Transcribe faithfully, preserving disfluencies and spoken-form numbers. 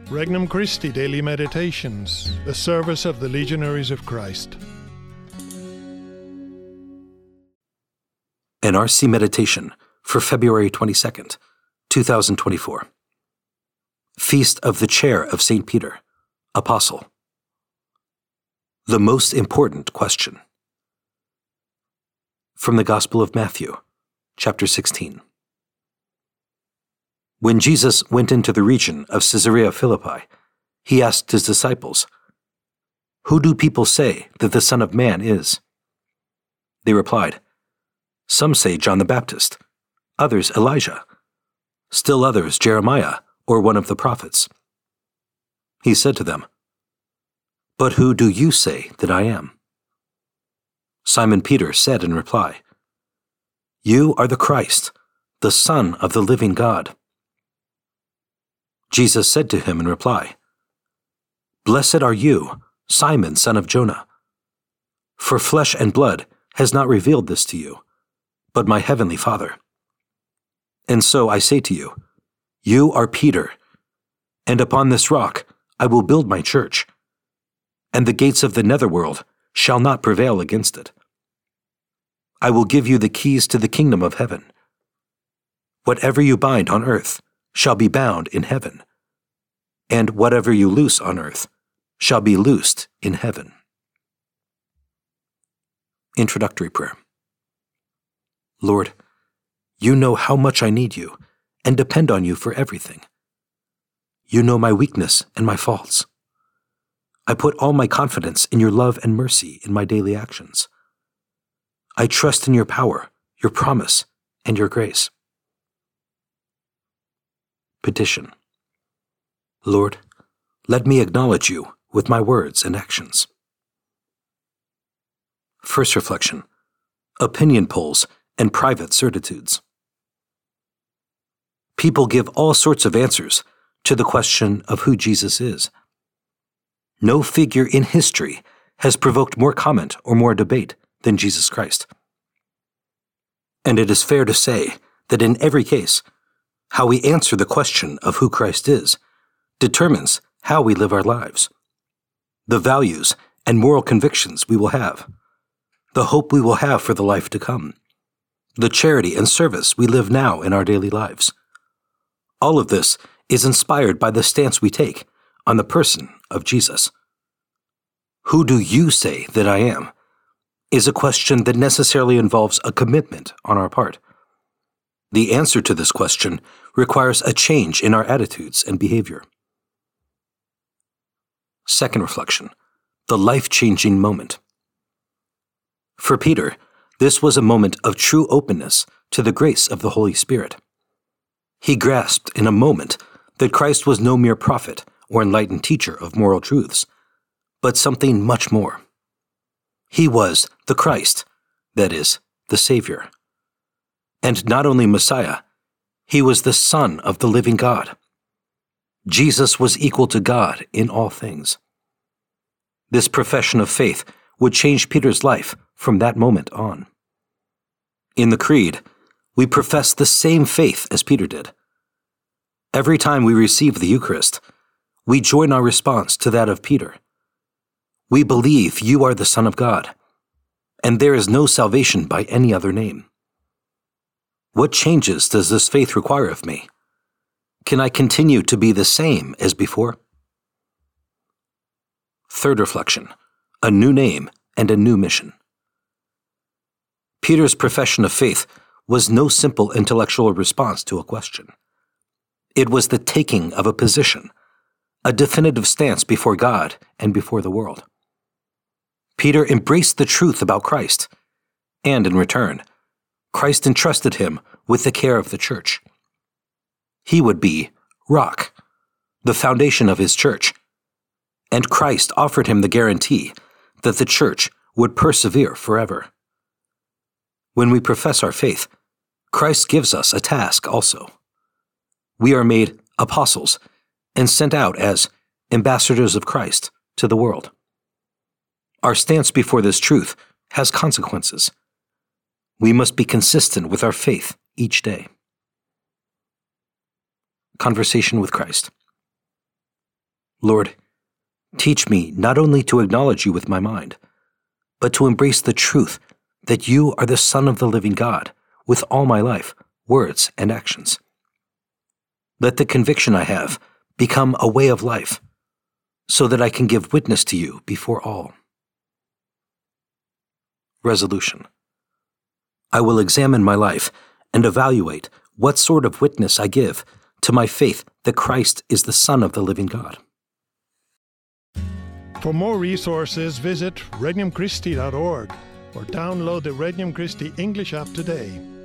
Regnum Christi Daily Meditations, the service of the Legionaries of Christ. An R C Meditation for February twenty-second, two thousand twenty-four. Feast of the Chair of Saint Peter, Apostle. The most important question. From the Gospel of Matthew, chapter sixteen. When Jesus went into the region of Caesarea Philippi, he asked his disciples, "Who do people say that the Son of Man is?" They replied, "Some say John the Baptist, others Elijah, still others Jeremiah or one of the prophets." He said to them, "But who do you say that I am?" Simon Peter said in reply, "You are the Christ, the Son of the living God." Jesus said to him in reply, "Blessed are you, Simon, son of Jonah. For flesh and blood has not revealed this to you, but my heavenly Father. And so I say to you, you are Peter, and upon this rock I will build my church, and the gates of the netherworld shall not prevail against it. I will give you the keys to the kingdom of heaven. Whatever you bind on earth shall be bound in heaven, and whatever you loose on earth shall be loosed in heaven." Introductory Prayer. Lord, you know how much I need you and depend on you for everything. You know my weakness and my faults. I put all my confidence in your love and mercy in my daily actions. I trust in your power, your promise, and your grace. Petition. Lord, let me acknowledge you with my words and actions. First reflection: opinion polls and private certitudes. People give all sorts of answers to the question of who Jesus is. No figure in history has provoked more comment or more debate than Jesus Christ. And it is fair to say that in every case, how we answer the question of who Christ is determines how we live our lives, the values and moral convictions we will have, the hope we will have for the life to come, the charity and service we live now in our daily lives. All of this is inspired by the stance we take on the person of Jesus. Who do you say that I am? Is a question that necessarily involves a commitment on our part. The answer to this question requires a change in our attitudes and behavior. Second reflection: the life-changing moment. For Peter, this was a moment of true openness to the grace of the Holy Spirit. He grasped in a moment that Christ was no mere prophet or enlightened teacher of moral truths, but something much more. He was the Christ, that is, the Savior. And not only Messiah, he was the Son of the living God. Jesus was equal to God in all things. This profession of faith would change Peter's life from that moment on. In the Creed, we profess the same faith as Peter did. Every time we receive the Eucharist, we join our response to that of Peter. We believe you are the Son of God, and there is no salvation by any other name. What changes does this faith require of me? Can I continue to be the same as before? Third reflection: a new name and a new mission. Peter's profession of faith was no simple intellectual response to a question. It was the taking of a position, a definitive stance before God and before the world. Peter embraced the truth about Christ, and in return, Christ entrusted him with the care of the church. He would be rock, the foundation of his church, and Christ offered him the guarantee that the church would persevere forever. When we profess our faith, Christ gives us a task also. We are made apostles and sent out as ambassadors of Christ to the world. Our stance before this truth has consequences. We must be consistent with our faith each day. Conversation with Christ. Lord, teach me not only to acknowledge you with my mind, but to embrace the truth that you are the Son of the living God with all my life, words, and actions. Let the conviction I have become a way of life, so that I can give witness to you before all. Resolution. I will examine my life and evaluate what sort of witness I give to my faith that Christ is the Son of the living God. For more resources, visit regnum christi dot org or download the Regnum Christi English app today.